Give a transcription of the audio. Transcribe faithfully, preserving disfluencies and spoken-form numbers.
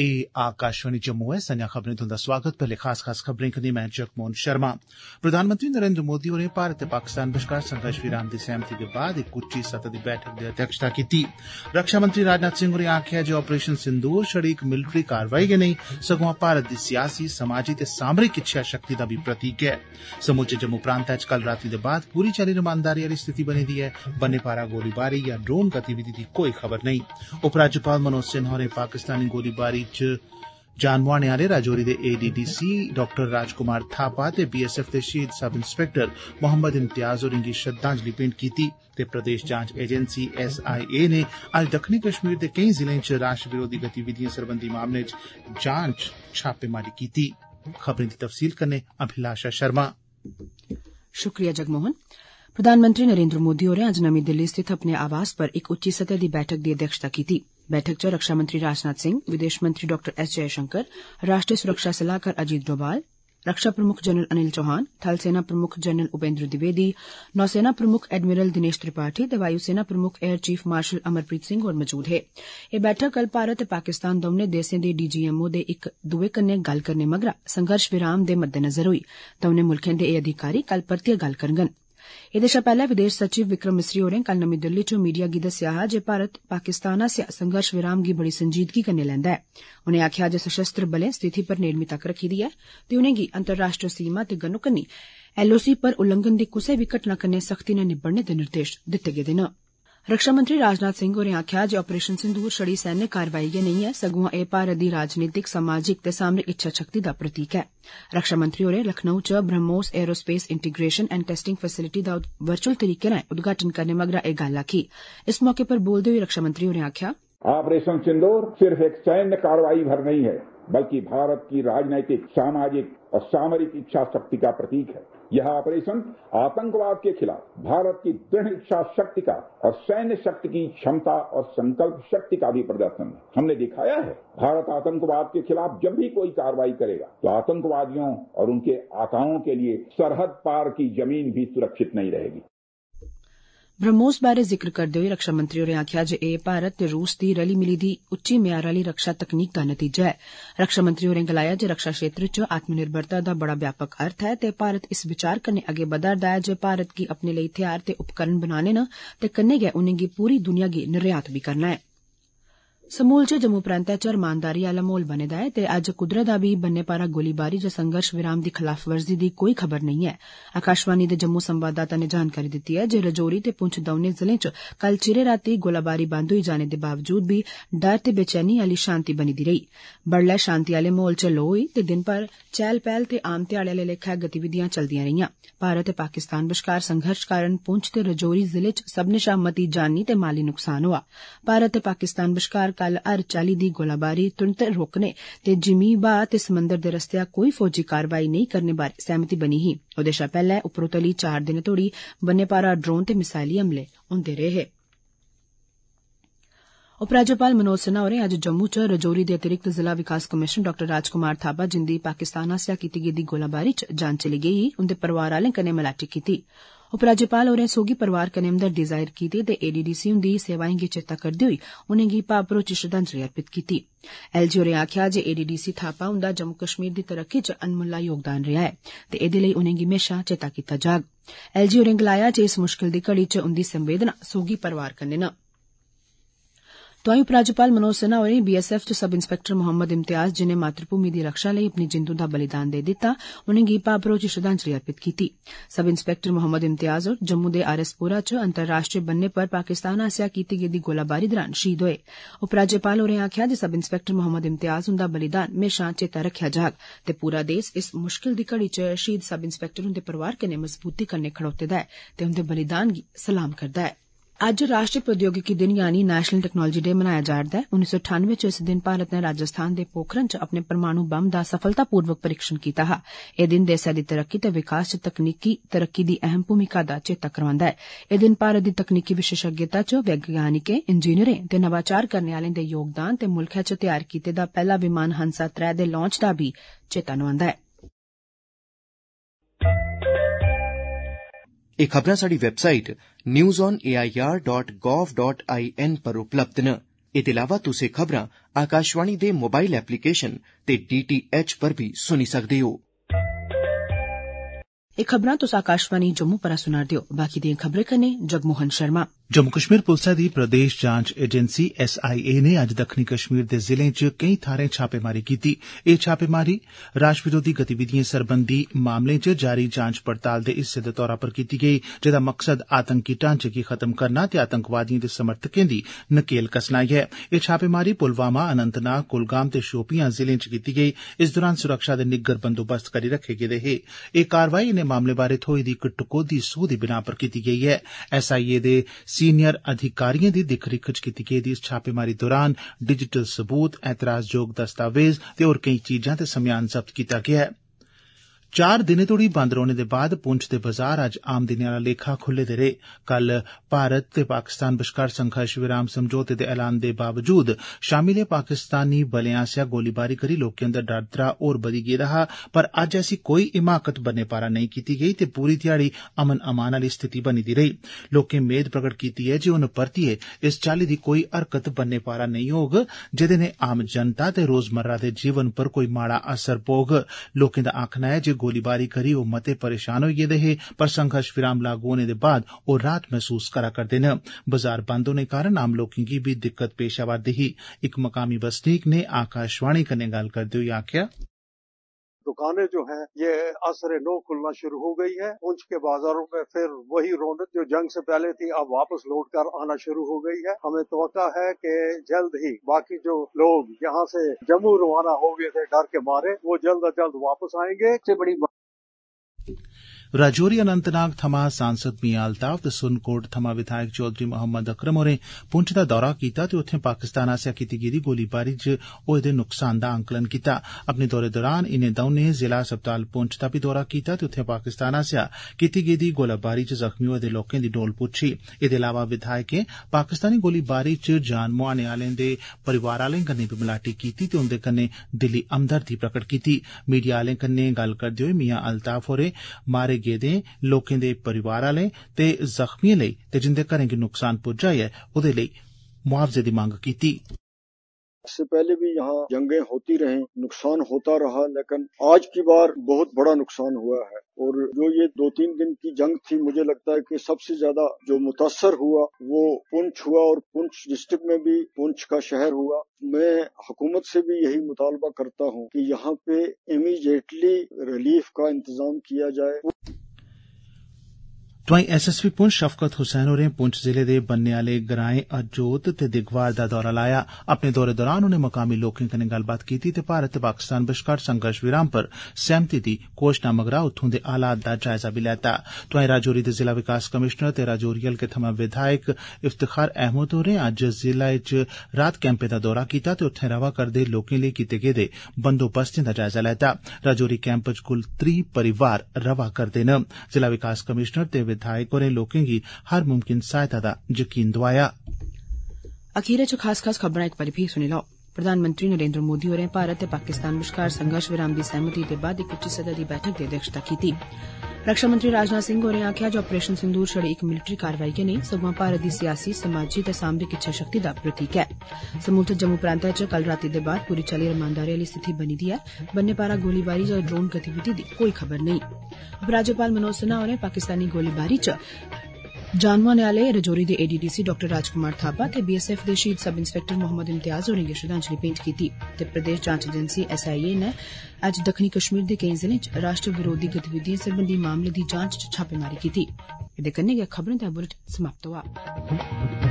ए आकाशवाणी जम्मू है। संजा खबरें तुंदा स्वागत। पहले खास खास खबरें कन्नै मैं जगमोहन शर्मा। प्रधानमंत्री नरेंद्र मोदी होरें भारत ते पाकिस्तान बश्कार संघर्ष विराम दी सैहमति दे बाद इक उच्ची सतह दी बैठक दी अध्यक्षता कीती। रक्षा मंत्री राजनाथ सिंह होरें आखेआ जे ऑपरेशन सिंदूर छड़ी इक मिलटरी कारवाई गै नेईं सगुआं भारत दी सियासी, समाजी ते सामरिक इच्छा शक्ति दा बी प्रतीक ऐ। समूचे जम्मू प्रांतै च कल रातीं दे बाद पूरी चाल्ली रमानदारी आह्ली स्थिति बनी दी ऐ। बन्ने पारा गोलीबारी या ड्रोन गतिविधि दी कोई खबर नेईं। उपराज्यपाल मनोज सिन्हा होरें पाकिस्तानी गोलीबारी च जान मुआने आले राजौरी दे A D D C doctor Rajkumar Thapa ते बी एस एफ दे शहीद सब इंस्पेक्टर मोहम्मद इम्तियाज होरें गी श्रद्धांजलि भेंट कीती ते प्रदेश जांच एजेंसी एस आई ए ने अज्ज दक्खनी कश्मीर दे केई जिलें च राष्ट्र विरोधी गतिविधिएं सरबंधी मामलें च जांच छापेमारी कीती। खबरें दी तफसील कन्नै अभिलाषा शर्मा। शुक्रिया जगमोहन। प्रधानमंत्री नरेंद्र मोदी होरें अज्ज नमीं दिल्ली स्थित अपने आवास पर इक उच्ची सतह दी बैठक दी अध्यक्षता कीती। बैठक च रक्षा मंत्री राजनाथ सिंह, विदेश मंत्री डॉ एस जयशंकर, राष्ट्रीय सुरक्षा सलाहकार अजीत डोभाल, रक्षा प्रमुख जनरल अनिल चौहान, थल सेना प्रमुख जनरल उपेंद्र द्विवेदी, नौसेना प्रमुख एडमिरल दिनेश त्रिपाठी ते वायुसेना प्रमुख air chief marshal Amarpreet Singh होर मौजूद हे। एह बैठक कल भारत ते पाकिस्तान दौनें देसें दे डी जी एम ओ दे इक दुए कन्नै गल्ल करने मगरा संघर्ष विराम दे मद्देनजर होई। दौनें मुल्खें दे एह अधिकारी कल परतियै गल्ल करङन। एह्दे शा पैह्ले विदेश सचिव विक्रम मिस्री होरें कल नमीं दिल्ली च मीडिया गी दस्सेआ हा जे भारत पाकिस्तान आसेआ संघर्ष विराम गी बड़ी संजीदगी कन्नै लैंदा ऐ। उनें आखेआ जे सशस्त्र बलें स्थिति पर नेड़मी तक्क रक्खी दी ऐ ते उनेंगी अंतर्राष्ट्रीय सीमा ते गनोकन्नी एल ओ सी पर उल्लंघन दी कुसै बी घटना कन्नै सख्ती नै निब्बड़ने दे निर्देश दित्ते गेदे न। रक्षा मंत्री राजनाथ सिंह होरें आखेआ जे ऑपरेशन सिंदूर छड़ी सैन्य कारवाई गै नेईं ऐ सगुआं एह् भारत दी राजनीतिक, समाजिक ते सामरिक इच्छा शक्ति दा प्रतीक ऐ। रक्षा मंत्री होरें लखनऊ च BrahMos aerospace integration and testing facility दा वर्चुअल तरीके राएं उद्घाटन करने मगरा एह् गल्ल आखी। इस मौके पर बोलदे होई रक्षा मंत्री होरें आखेआ, ऑपरेशन सिंदूर सिर्फ एक सैन्य कार्रवाई भर नहीं है बल्कि भारत की राजनीतिक, सामाजिक और सामरिक इच्छा शक्ति का प्रतीक है। यह ऑपरेशन आतंकवाद के खिलाफ भारत की दृढ़ इच्छा शक्ति का और सैन्य शक्ति की क्षमता और संकल्प शक्ति का भी प्रदर्शन है। हमने दिखाया है भारत आतंकवाद के खिलाफ जब भी कोई कार्रवाई करेगा तो आतंकवादियों और उनके आकाओं के लिए सरहद पार की जमीन भी सुरक्षित नहीं रहेगी। ब्रह्मोस बारे जिक्र करदे होई रक्षा मंत्री होरें आखेआ जे एह् भारत ते रूस दी रली मिली दी उच्ची म्यार आह्ली रक्षा तकनीक दा नतीजा ऐ। रक्षा मंत्री होरें गलाया जे रक्षा क्षेत्र च आत्मनिर्भरता दा बड़ा व्यापक अर्थ ऐ ते भारत इस विचार कन्नै अग्गे बधा'रदा ऐ जे भारत गी अपने लेई हथियार ते उपकरण बनाने न ते कन्नै गै उनेंगी पूरी दुनिया गी निर्यात बी करना ऐ। समूलचे जम्मू प्रांतै च रमानदारी आह्ला माहौल बने दा ऐ ते अज्ज कुदरै दा बी बन्ने पारा गोलीबारी जां संघर्ष विराम दी खलाफवर्जी दी कोई खबर नेईं ऐ। आकाशवाणी दे जम्मू संवाददाता ने जानकारी दित्ती ऐ जे रजौरी ते पुंछ दौनें जिलें च कल चिरे रातीं गोलाबारी बंद होई जाने दे बावजूद बी डर ते बेचैनी आह्ली शांति बनी दी रेही। बडलै शांति आह्ले माहौल च लोऽ होई ते दिन भर चैह्ल पैह्ल ते आम ध्याड़े आह्ले लेखा गतिविधियां चलदियां रेहियां। भारत ते पाकिस्तान बश्कार संघर्ष कारण पुंछ ते रजौरी जिले च सब्भनें शा मती जानी ते माली नुकसान होआ। भारत ते पाकिस्तान बश्कार कल हर चाल्ली दी गोलाबारी तुरंत रोकने ते जिमी ब्हाऽ ते समंदर दे रस्तेया कोई फौजी कारवाई नेईं करने बारै सैह्मति बनी ही। ओह्दे शा पैह्ले उपरोतली चार दिनें तोड़ी बन्ने पारा ड्रोन ते मिसाइली हमले होंदे रेह् हे। उपराज्यपाल मनोज सिन्हा होरें अज्ज जम्मू च रजौरी दे अतिरिक्त जिला विकास कमिशनर डॉ राजकुमार थापा जिंदी पाकिस्तान आसेआ कीती गेदी गोलाबारी च जान चली गेई ही उंदे परिवार आह्लें कन्नै मलाटी कीती। उपराज्यपाल होरें सोगी परिवार कन्नै हमदर्दी जाहिर कीती ते ए डी डी सी हुंदी सेवाएं गी चेता करदे होई उनेंगी भावभरोची श्रद्धांजलि अर्पित कीती। एल जी होरें आखेआ जे A D D C Thapa हुंदा जम्मू कश्मीर दी तरक्की च अनमुल्ला योगदान रेहा ऐ ते एह्दे लेई उनेंगी म्हेशा चेता कीता जाग। एल जी होरें गलाया जे इस मुश्कल दी घड़ी च उंदी संवेदना सोगी परिवार कन्नै न। तोआईं उपराज्यपाल मनोज सिन्हा होरें बी एस एफ च सब इंस्पेक्टर मोहम्मद इम्तियाज जिनें मातृभूमि दी रक्षा लेई अपनी जिंदू दा बलिदान देई दित्ता उनेंगी भावभरोची श्रद्धांजलि अर्पित कीती। सब इंस्पेक्टर मोहम्मद इम्तियाज होर जम्मू दे आर एस पुरा च अंतर्राष्ट्रीय बन्ने पर पाकिस्तान आसेआ कीती गेदी गोलाबारी दौरान शहीद होए। उपराज्यपाल होरें आखेआ जे सब इंस्पेक्टर मोहम्मद इम्तियाज हुंदा बलिदान म्हेशां चेता रक्खेआ जाग ते पूरा देश इस मुश्किल दी घड़ी च शहीद सब इंस्पेक्टर हुंदे परिवार कन्नै मजबूती कन्नै खड़ोते दा ऐ ते उंदे बलिदान गी सलाम करदा ऐ। अज्ज राष्ट्रीय प्रौद्योगिकी दिन यानी नेशनल टेक्नोलॉजी डे मनाया जा'रदा ऐ। उन्नी सौ ठानवे च इस दिन भारत ने राजस्थान दे पोखरण च अपने परमाणु बम दा सफलतापूर्वक परीक्षण कीता हा। एह् दिन देसै दी तरक्की ते विकास च तकनीकी तरक्की दी अहम भूमिका दा चेता करवांदा ऐ। एह् दिन भारत दी तकनीकी विशेषज्ञता च वैज्ञानिकें, इंजीनियरें ते नवाचार करने आह्लें दे योगदान ते मुल्खै च तैयार कीते दा पैह्ला विमान हंसा त्रै दे लांच दा बी चेता नोआंदा ऐ। एह् खबरां साढ़ी website news on A I R dot gov dot I N पर उपलब्ध न। एह्दे इलावा तुसें खबरां आकाशवाणी दे मोबाइल एप्लीकेशन ते डी टी एच पर भी सुनी सकदे हो। एह् खबरां तुस आकाशवाणी जम्मू परा सुना'रदे हो। बाकी दियां खबरें कन्नै जगमोहन शर्मा। जम्मू कश्मीर पुलसै दी प्रदेश जांच एजेंसी एस आई ए ने अज्ज दक्खनी कश्मीर दे जिलें च केई थाहरें छापेमारी कीती। एह् छापेमारी राष्ट्र विरोधी गतिविधिएं सरबंधी मामलें च जारी जांच पड़ताल दे हिस्से दे तौरा पर कीती गेई, जेदा मकसद आतंकी ढांचे गी खत्म करना ते आतंकवादिएं दे समर्थकें दी नकेल कसना ऐ। एह् छापेमारी पुलवामा, अनंतनाग, कुलगाम ते शोपियां जिलें च कीती गेई। इस दौरान सुरक्षा दे निग्गर बंदोबस्त करी रखे गेदे हे। एह् कारवाई इनें मामले बारै थ्होई दी इक टकोह्दी सूह दी बिनाह पर कीती गेई ऐ। S I A related senior अधिकारिएं दी दिक्ख रिक्ख च कीती गेदी इस छापेमारी दौरान डिजिटल सबूत, ऐतराजयोग दस्तावेज ते होर केई चीजां ते समेयान जब्त कीता गेआ ऐ। चार दिनें तोड़ी बंद रौहने दे बाद पुंछ दे बाजार अज्ज आम दिनें आला लेखा खुल्ले दे रेह्। कल भारत ते पाकिस्तान बश्कार संघर्ष विराम समझौते दे ऐलान दे बावजूद शामिल पाकिस्तानी बलें आसेआ गोलीबारी करी लोकें अंदर डर त्रा होर बधी गेदा हा, पर अज्ज ऐसी कोई हिमाकत बन्ने पारा नेईं कीती गेई ते पूरी ध्याड़ी अमन अमान आली स्थिति बनी दी रेही। लोकें मेद प्रगट कीती ऐ जे हुन परतियै इस चाल्ली दी कोई हरकत बन्ने पारा नेईं होग जेदे नै आम जनता ते रोजमर्रा दे जीवन पर कोई माड़ा असर पौग। लोकें दा आखना ऐ जे गोलीबारी करी ओह् मते परेशान होई गेदे हे, पर संघर्ष विराम लागू होने दे बाद ओह् राहत महसूस करा करदे न। बाजार बंद होने कारण आम लोकें गी भी दिक्कत पेश आवा'रदी ही। इक मकामी बसनीक ने आकाशवाणी कन्नै गल्ल करदे होई आखेआ, दुकानें जो हैं ये असर नौ खुलना शुरू हो गई है। पुंछ के बाजारों में फिर वही रौनक जो जंग से पहले थी अब वापस लौट कर आना शुरू हो गई है। हमें तवक्का है कि जल्द ही बाकी जो लोग यहाँ से जम्मू रवाना हो गए थे डर के मारे, वो जल्द अज जल्द वापस आएंगे। सबसे बड़ी राजौरी अनंतनाग थमां सांसद मियां अल्ताफ ते सुरनकोट थमां विधायक चौधरी मोहम्मद अकरम होरें पुंछ दा दौरा कीता ते उत्थें पाकिस्तान आसेआ कीती गेदी गोलीबारी च होए दे नुकसान दा आंकलन कीता। अपने दौरे दौरान इनें दौनें जिला अस्पताल पुंछ दा बी दौरा कीता ते उत्थें पाकिस्तान आसेआ कीती गेदी गोलीबारी च जख्मी होए दे लोकें दी डोल पुच्छी। एह्दे इलावा विधायकें पाकिस्तानी गोलीबारी च जान मुहाने आलें दे परिवार आलें कन्नै बी मलाटी कीती ते उंदे कन्नै दिली हमदर्दी प्रकट कीती। मीडिया आलें कन्नै गल्ल करदे होई मियां अल्ताफ होरें मारे गेदे लोकें दे परिवार आलें ते जख्मिएं लेई ते जिंदे घरें गी नुकसान पुज्जा ऐ ओह्दे लेई मुआवजे दी मंग कीती। इससे पहले भी यहाँ जंगें होती रहीं, नुकसान होता रहा, लेकिन आज की बार बहुत बड़ा नुकसान हुआ है। और जो ये दो तीन दिन की जंग थी, मुझे लगता है कि सबसे ज्यादा जो मुतासर हुआ वो पुंछ हुआ और पुंछ डिस्ट्रिक्ट में भी पुंछ का शहर हुआ। मैं हुकूमत से भी यही मुतालबा करता हूँ कि यहाँ पे इमीडिएटली रिलीफ का इंतजाम किया जाए। तोआईं एस एस पी पुंछ शफकत हुसैन होरें पुंछ जिले दे बन्ने आले ग्राएं अजोत ते दिगवार दा दौरा लाया। अपने दौरे दौरान उनें मकामी लोकें कन्नै गल्लबात कीती ते भारत ते पाकिस्तान बश्कार संघर्ष विराम पर सैह्मति दी घोषणा मगरा उत्थूं दे हालात दा जायजा बी लैता। तोआईं राजौरी दे जिला विकास कमिशनर ते राजौरी हलके थमां विधायक इफ्तिखार अहमद होरें अज्ज जिले च राहत कैंपें दा दौरा कीता ते उत्थें रवा करदे लोकें लेई कीते गेदे बंदोबस्तें दा जायजा लैता। राजौरी कैंप च कुल त्रीह् परिवार रवा करदे न। जिला विकास कमिशनर ते विधायक होरें लोकें गी हर मुमकिन सहायता दा यकीन दोआया। अखीरै च खास खास खबरां इक बारी फ्ही सुनी लैओ। प्रधानमंत्री नरेंद्र मोदी होरें भारत ते पाकिस्तान बश्कार संघर्ष विराम दी सैह्मति दे बाद इक उच्ची सतह दी बैठक दी अध्यक्षता कीती। रक्षा मंत्री राजनाथ सिंह होरें आखेआ जे ऑपरेशन सिंदूर छड़ी इक मिलिटरी कारवाई गै नेईं सगुआं भारत दी सियासी, समाजी ते सामरिक इच्छा शक्ति दा प्रतीक ऐ। समूलचे जम्मू प्रांतै च कल राती दे बाद पूरी चाल्ली रमानदारी आली स्थिति बनी दी ऐ। बन्ने पारा गोलीबारी जां ड्रोन गतिविधि दी कोई खबर नेईं। उपराज्यपाल मनोज सिन्हा होरें पाकिस्तानी गोलीबारी च जान मुहाने आले रजौरी दे A D D C doctor Rajkumar Thapa ते बी एस एफ दे शहीद सब इंस्पैक्टर मोहम्मद इम्तियाज होरें गी श्रद्धांजलि भेंट कीती ते प्रदेश जांच एजेंसी एस आई ए नै अज्ज दक्खनी कश्मीर दे केईं जिलें च राष्ट्र विरोधी गतिविधिएं सरबंधी मामले दी जांच च छापेमारी कीती। एह्दे कन्नै गै खबरें दा बुलेटिन समाप्त होआ।